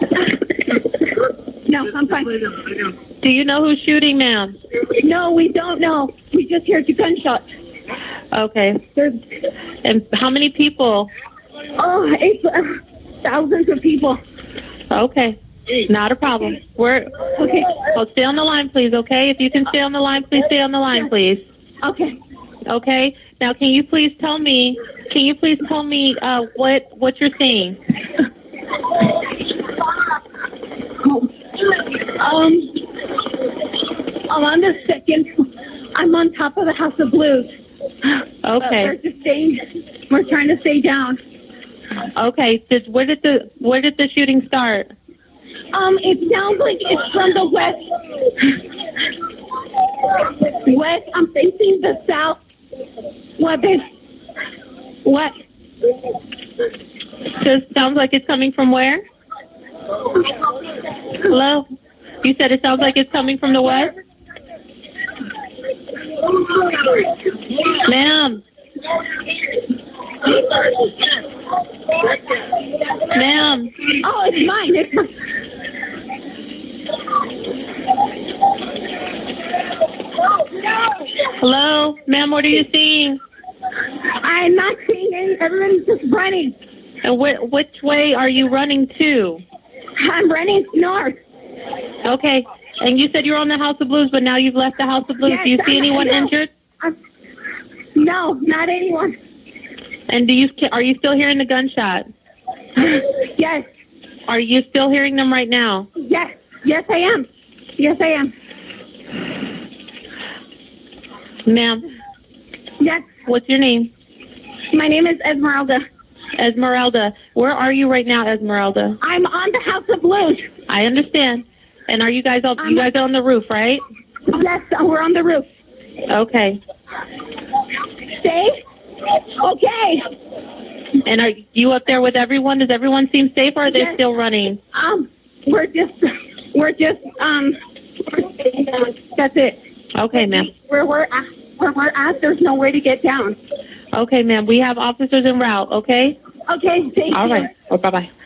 No, I'm fine. Do you know who's shooting, ma'am? No, we don't know. We just heard two gunshots. Okay. There's, and how many people? Oh, it's uh, thousands of people. Okay. Not a problem. We're okay. Oh, stay on the line, please. Okay. If you can stay on the line, please stay on the line, please. Okay. Okay. Now, can you please tell me? Can you please tell me uh, what what you're seeing? Um, I'm on the second. I'm on top of the House of Blues. Okay. We're just staying. We're trying to stay down. Okay. Did where did the where did the shooting start? Um, it sounds like it's from the west. West. I'm facing the south. What? Is, what? So it sounds like it's coming from where? Hello? You said it sounds like it's coming from the west? Ma'am. Ma'am. Oh, it's mine. It's mine. Hello? Ma'am, what are you seeing? I'm not seeing any. Everyone's just running. And wh- which way are you running to? I'm running north. Okay. And you said you were on the House of Blues, but now you've left the House of Blues. Yes, do you see I'm, anyone no, injured? I'm, no, not anyone. And do you are you still hearing the gunshot? Yes. Are you still hearing them right now? Yes. Yes, I am. Yes, I am. Ma'am. Yes. What's your name? My name is Esmeralda. Esmeralda. Where are you right now, Esmeralda? I'm on the House of Blues. I understand. And are you guys up? You guys are on the roof, right? Yes, we're on the roof. Okay. Safe? Okay. And are you up there with everyone? Does everyone seem safe, or are they yes. still running? Um, we're just, we're just, um, we're, that's it. Okay, ma'am. Where we're at, where we're at, there's no way to get down. Okay, ma'am. We have officers en route. Okay. Okay. Thank All you. right. Oh, bye bye.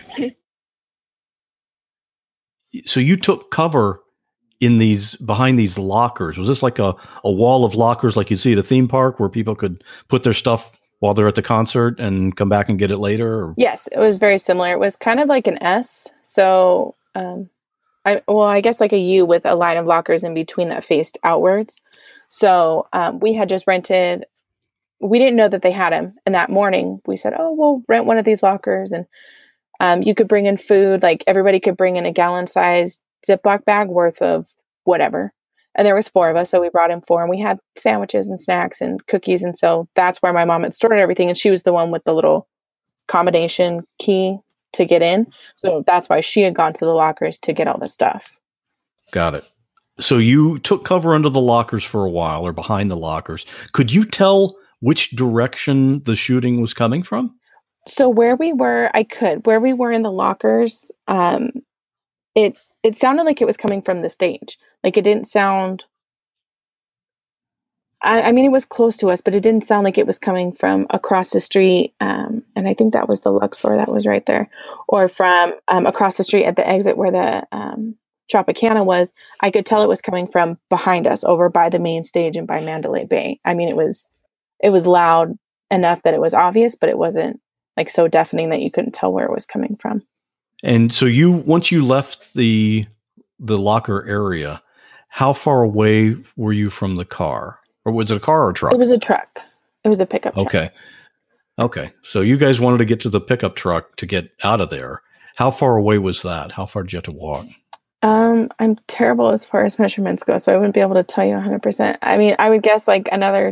So you took cover in these behind these lockers. Was this like a, a wall of lockers like you'd see at a theme park where people could put their stuff while they're at the concert and come back and get it later? Or? Yes, it was very similar. It was kind of like an S. So, um, I well, I guess like a U with a line of lockers in between that faced outwards. So um, we had just rented. We didn't know that they had them. And that morning we said, oh, we'll rent one of these lockers. And um, you could bring in food. Like everybody could bring in a gallon-sized Ziploc bag worth of whatever. And there was four of us. So we brought in four. And we had sandwiches and snacks and cookies. And so that's where my mom had stored everything. And she was the one with the little combination key to get in. So that's why she had gone to the lockers to get all the stuff. Got it. So you took cover under the lockers for a while, or behind the lockers. Could you tell which direction the shooting was coming from? So where we were, I could. Where we were in the lockers, um, it it sounded like it was coming from the stage. Like it didn't sound I, I mean, it was close to us, but it didn't sound like it was coming from across the street. Um, and I think that was the Luxor that was right there, or from um, across the street at the exit where the um, Tropicana was. I could tell it was coming from behind us, over by the main stage and by Mandalay Bay. I mean, it was it was loud enough that it was obvious, but it wasn't like so deafening that you couldn't tell where it was coming from. And so you, once you left the the locker area, how far away were you from the car? Or was it a car or a truck? It was a truck. It was a pickup truck. Okay. Okay. So you guys wanted to get to the pickup truck to get out of there. How far away was that? How far did you have to walk? Um, I'm terrible as far as measurements go, so I wouldn't be able to tell you one hundred percent. I mean, I would guess like another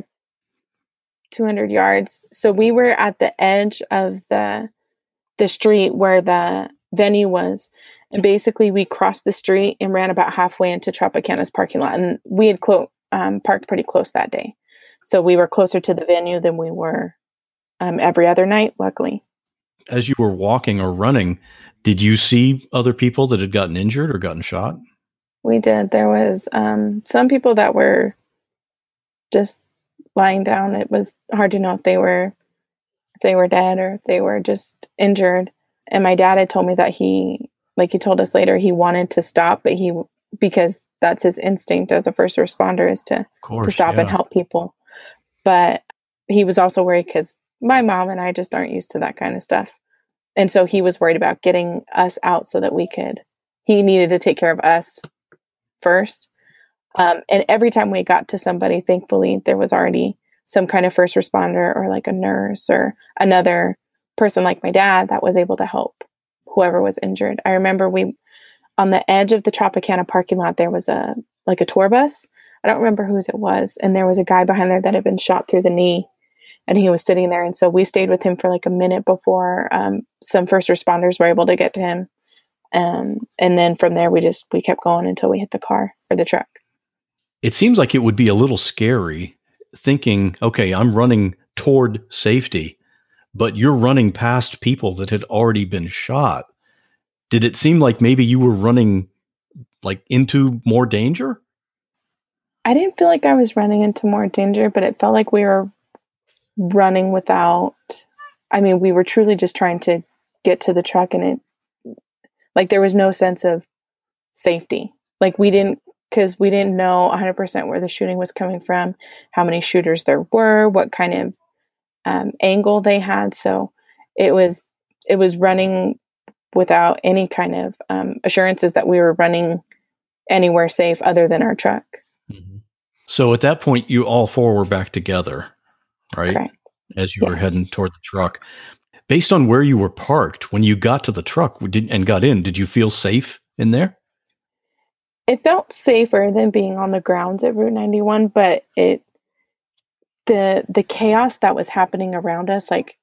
two hundred yards. So we were at the edge of the the street where the venue was. And basically we crossed the street and ran about halfway into Tropicana's parking lot. And we had clo- um, parked pretty close that day. So we were closer to the venue than we were um, every other night, luckily. As you were walking or running, did you see other people that had gotten injured or gotten shot? We did. There was um, some people that were just lying down. It was hard to know if they were if they were dead or if they were just injured. And my dad had told me that he, like he told us later, he wanted to stop, but he, because that's his instinct as a first responder is to, course, to stop yeah. and help people. But he was also worried because my mom and I just aren't used to that kind of stuff. And so he was worried about getting us out so that we could, he needed to take care of us first. Um, and every time we got to somebody, thankfully, there was already some kind of first responder or like a nurse or another person like my dad that was able to help whoever was injured. I remember we, on the edge of the Tropicana parking lot, there was a, like a tour bus. I don't remember whose it was. And there was a guy behind there that had been shot through the knee and he was sitting there. And so we stayed with him for like a minute before um, some first responders were able to get to him. Um, and then from there, we just, we kept going until we hit the car or the truck. It seems like it would be a little scary thinking, okay, I'm running toward safety, but you're running past people that had already been shot. Did it seem like maybe you were running like into more danger? I didn't feel like I was running into more danger, but it felt like we were running without, I mean, we were truly just trying to get to the truck, and it, like, there was no sense of safety. Like, we didn't, because we didn't know one hundred percent where the shooting was coming from, how many shooters there were, what kind of um, angle they had. So it was, it was running without any kind of um, assurances that we were running anywhere safe other than our truck. Mm-hmm. So at that point, you all four were back together, right? Correct. As you Yes. were heading toward the truck. Based on where you were parked, when you got to the truck did, and got in, did you feel safe in there? It felt safer than being on the grounds at Route ninety-one, but it, the, the chaos that was happening around us, like,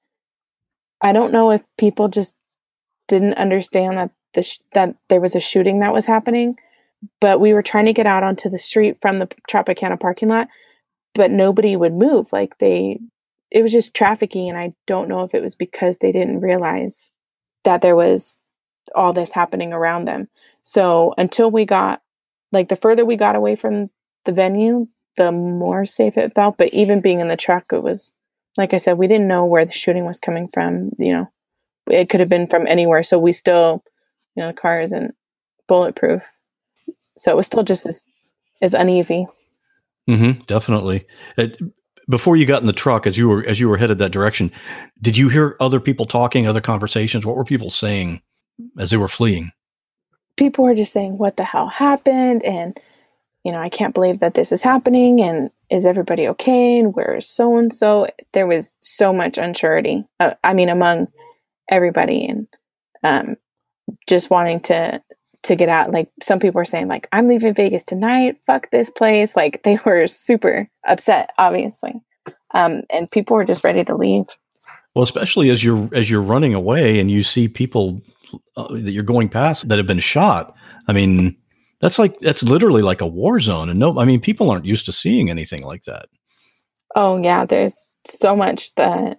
I don't know if people just didn't understand that the, sh- that there was a shooting that was happening, but we were trying to get out onto the street from the Tropicana parking lot, but nobody would move. Like, they, it was just trafficking. And I don't know if it was because they didn't realize that there was all this happening around them. So until we got, like, the further we got away from the venue, the more safe it felt. But even being in the truck, it was, like I said, we didn't know where the shooting was coming from. You know, it could have been from anywhere. So we still, you know, the car isn't bulletproof. So it was still just as, as uneasy. Mm-hmm, definitely. It, before you got in the truck, as you were as you were headed that direction, did you hear other people talking, other conversations? What were people saying as they were fleeing? People were just saying, what the hell happened? And, you know, I can't believe that this is happening. And is everybody okay? And where is so-and-so? There was so much unsurety. Uh, I mean, among everybody, and um, just wanting to, to get out. Like, some people were saying, like, I'm leaving Vegas tonight. Fuck this place. Like, they were super upset, obviously. Um, and people were just ready to leave. Well, especially as you're as you're running away and you see people uh, that you're going past that have been shot. I mean, that's like that's literally like a war zone, and no, I mean, people aren't used to seeing anything like that. Oh yeah, there's so much that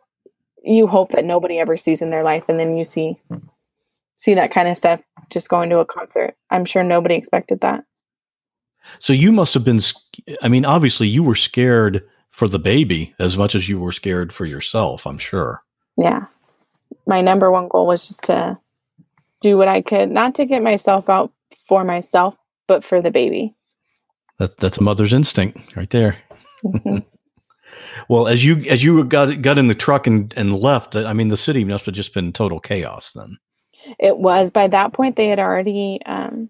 you hope that nobody ever sees in their life, and then you see see that kind of stuff just going to a concert. I'm sure nobody expected that. So you must have been, I mean, obviously you were scared for the baby as much as you were scared for yourself, I'm sure. Yeah. My number one goal was just to do what I could, not to get myself out for myself, but for the baby. That, that's a mother's instinct right there. Mm-hmm. Well, as you as you got got in the truck and, and left, I mean, the city must have just been total chaos then. It was. By that point, they had already... Um,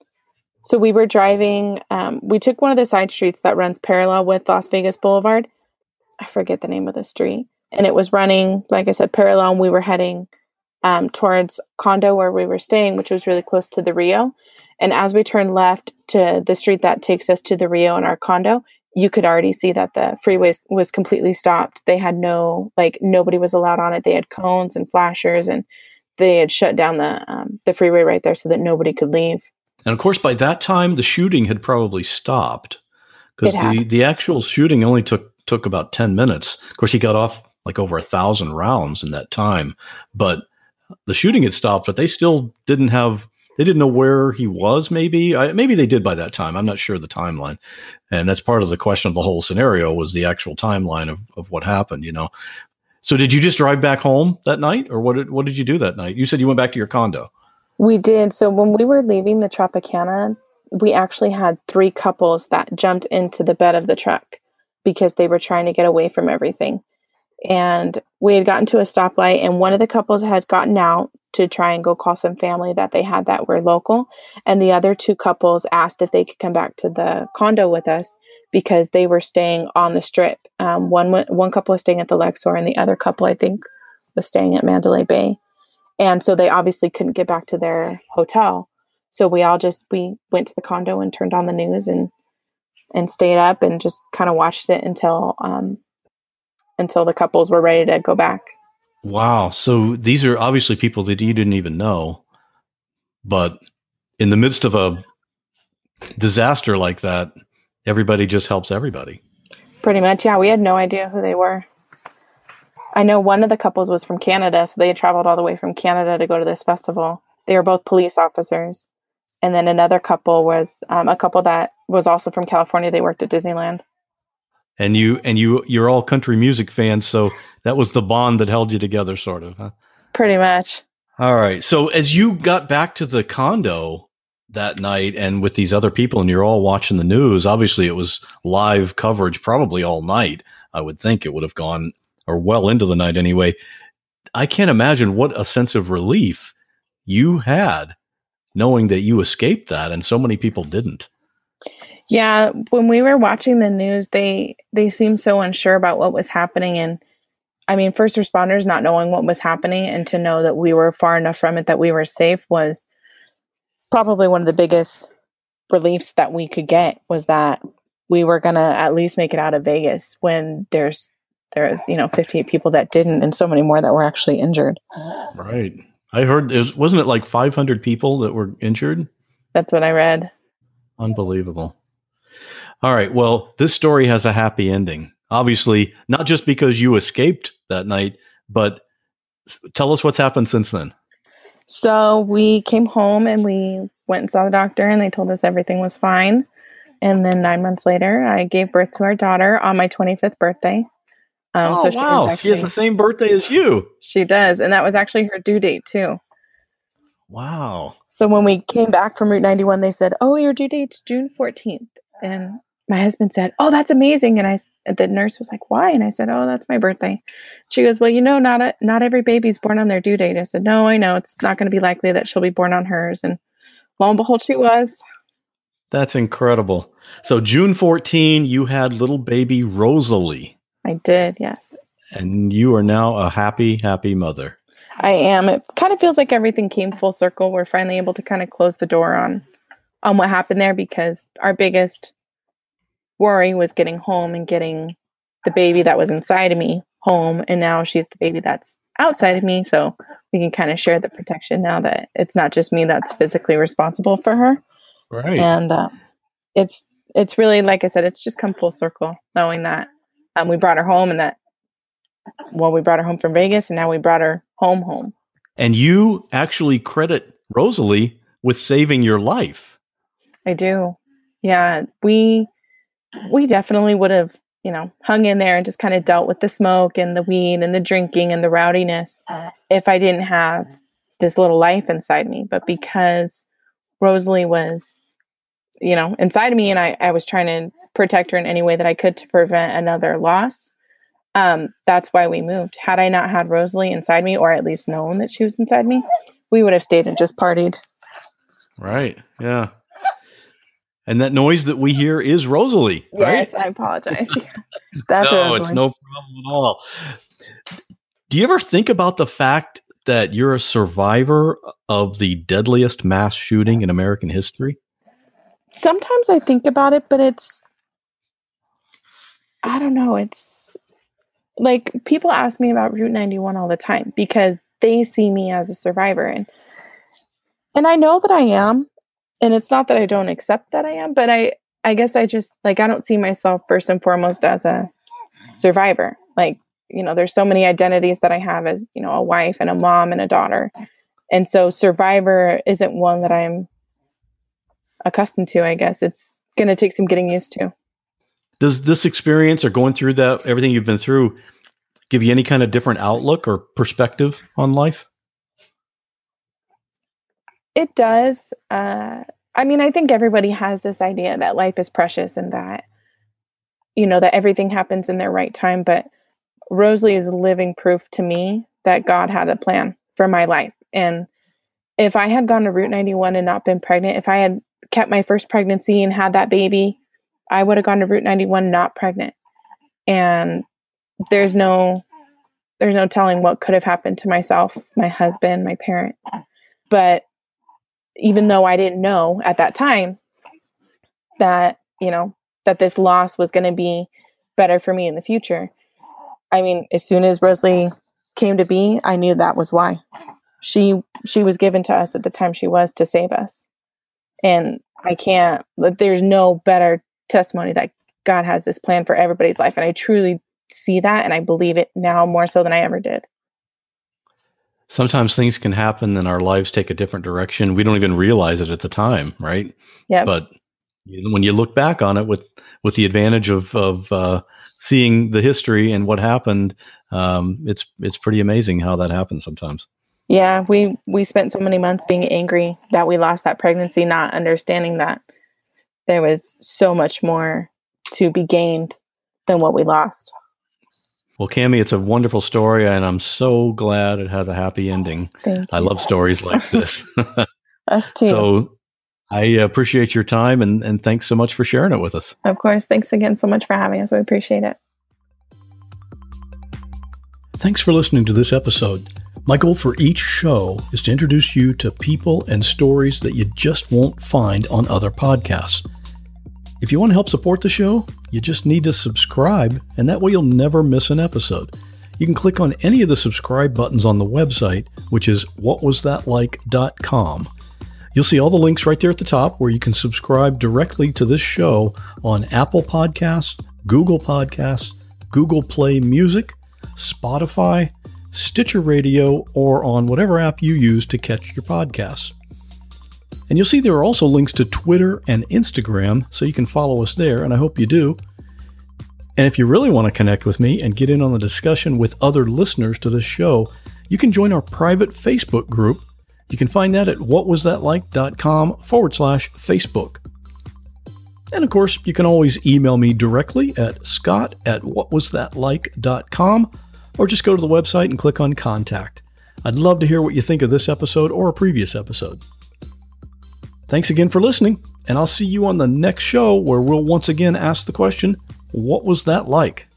so we were driving... Um, we took one of the side streets that runs parallel with Las Vegas Boulevard. I forget the name of the street. And it was running, like I said, parallel. And we were heading um, towards condo where we were staying, which was really close to the Rio. And as we turned left to the street that takes us to the Rio and our condo, you could already see that the freeway was completely stopped. They had no, like, nobody was allowed on it. They had cones and flashers, and they had shut down the um, the freeway right there so that nobody could leave. And of course, by that time, the shooting had probably stopped because the, the actual shooting only took, took about ten minutes. Of course, he got off like over a thousand rounds in that time, but the shooting had stopped, but they still didn't have, they didn't know where he was. Maybe, I, maybe they did by that time. I'm not sure the timeline. And that's part of the question of the whole scenario was the actual timeline of, of what happened, you know? So did you just drive back home that night, or what did, what did you do that night? You said you went back to your condo. We did. So when we were leaving the Tropicana, we actually had three couples that jumped into the bed of the truck because they were trying to get away from everything. And we had gotten to a stoplight, and one of the couples had gotten out to try and go call some family that they had that were local. And the other two couples asked if they could come back to the condo with us because they were staying on the Strip. Um, one one couple was staying at the Lexor, and the other couple, I think, was staying at Mandalay Bay. And so they obviously couldn't get back to their hotel. So we all just, we went to the condo and turned on the news and and stayed up and just kind of watched it until um, until the couples were ready to go back. Wow. So these are obviously people that you didn't even know, but in the midst of a disaster like that, everybody just helps everybody. Pretty much. Yeah. We had no idea who they were. I know one of the couples was from Canada, so they had traveled all the way from Canada to go to this festival. They were both police officers. And then another couple was um, a couple that was also from California. They worked at Disneyland. And you and you you're all country music fans, so that was the bond that held you together, sort of, huh? Pretty much. All right. So as you got back to the condo that night and with these other people and you're all watching the news, obviously it was live coverage probably all night. I would think it would have gone, or well into the night anyway. I can't imagine what a sense of relief you had knowing that you escaped that and so many people didn't. Yeah, when we were watching the news, they they seemed so unsure about what was happening. And I mean, first responders not knowing what was happening and to know that we were far enough from it that we were safe was probably one of the biggest reliefs that we could get, was that we were going to at least make it out of Vegas when there's, there's, you know, fifty-eight people that didn't and so many more that were actually injured. Right. I heard, it was, wasn't it like five hundred people that were injured? That's what I read. Unbelievable. All right. Well, this story has a happy ending. Obviously, not just because you escaped that night, but tell us what's happened since then. So we came home and we went and saw the doctor, and they told us everything was fine. And then nine months later, I gave birth to our daughter on my twenty-fifth birthday. Um, oh, so she wow. actually, she has the same birthday as you. She does. And that was actually her due date, too. Wow. So when we came back from Route ninety-one, they said, oh, your due date's June fourteenth. And my husband said, oh, that's amazing. And I, the nurse was like, why? And I said, oh, that's my birthday. She goes, well, you know, not a, not every baby's born on their due date. I said, no, I know. It's not going to be likely that she'll be born on hers. And lo and behold, she was. That's incredible. So June fourteenth, you had little baby Rosalie. I did, yes. And you are now a happy, happy mother. I am. It kind of feels like everything came full circle. We're finally able to kind of close the door on, on what happened there, because our biggest worry was getting home and getting the baby that was inside of me home. And now she's the baby that's outside of me. So we can kind of share the protection now that it's not just me that's physically responsible for her. Right. And uh, it's, it's really, like I said, it's just come full circle knowing that um, we brought her home and that, well, we brought her home from Vegas and now we brought her home, home. And you actually credit Rosalie with saving your life. I do. Yeah, we we definitely would have, you know, hung in there and just kind of dealt with the smoke and the weed and the drinking and the rowdiness if I didn't have this little life inside me. But because Rosalie was, you know, inside of me, and I, I was trying to protect her in any way that I could to prevent another loss, um, that's why we moved. Had I not had Rosalie inside me, or at least known that she was inside me, we would have stayed and just partied. Right. Yeah. And that noise that we hear is Rosalie, right? Yes, I apologize. Yeah. That's no, Rosalie. It's no problem at all. Do you ever think about the fact that you're a survivor of the deadliest mass shooting in American history? Sometimes I think about it, but it's, I don't know. It's like people ask me about Route ninety-one all the time because they see me as a survivor. And, and I know that I am. And it's not that I don't accept that I am, but I, I guess I just, like, I don't see myself first and foremost as a survivor. Like, you know, there's so many identities that I have as, you know, a wife and a mom and a daughter. And so survivor isn't one that I'm accustomed to, I guess. It's going to take some getting used to. Does this experience or going through that, everything you've been through, give you any kind of different outlook or perspective on life? It does. Uh, I mean, I think everybody has this idea that life is precious and that, you know, that everything happens in their right time. But Rosalie is living proof to me that God had a plan for my life. And if I had gone to Route ninety-one and not been pregnant, if I had kept my first pregnancy and had that baby, I would have gone to Route ninety-one not pregnant. And there's no, there's no telling what could have happened to myself, my husband, my parents. But even though I didn't know at that time that, you know, that this loss was going to be better for me in the future. I mean, as soon as Rosalie came to be, I knew that was why. She, she was given to us at the time she was to save us. And I can't, there's no better testimony that God has this plan for everybody's life. And I truly see that. And I believe it now more so than I ever did. Sometimes things can happen and our lives take a different direction. We don't even realize it at the time, right? Yeah. But when you look back on it with, with the advantage of, of uh, seeing the history and what happened, um, it's it's pretty amazing how that happens sometimes. Yeah, we, we spent so many months being angry that we lost that pregnancy, not understanding that there was so much more to be gained than what we lost. Well, Cammie, it's a wonderful story, and I'm so glad it has a happy ending. Thank you. I love stories like this. Us too. So I appreciate your time, and, and thanks so much for sharing it with us. Of course. Thanks again so much for having us. We appreciate it. Thanks for listening to this episode. My goal for each show is to introduce you to people and stories that you just won't find on other podcasts. If you want to help support the show, you just need to subscribe, and that way you'll never miss an episode. You can click on any of the subscribe buttons on the website, which is what was that like dot com. You'll see all the links right there at the top where you can subscribe directly to this show on Apple Podcasts, Google Podcasts, Google Play Music, Spotify, Stitcher Radio, or on whatever app you use to catch your podcasts. And you'll see there are also links to Twitter and Instagram, so you can follow us there, and I hope you do. And if you really want to connect with me and get in on the discussion with other listeners to this show, you can join our private Facebook group. You can find that at whatwasthatlike.com forward slash Facebook. And of course, you can always email me directly at scott at whatwasthatlike.com, or just go to the website and click on Contact. I'd love to hear what you think of this episode or a previous episode. Thanks again for listening, and I'll see you on the next show where we'll once again ask the question, what was that like?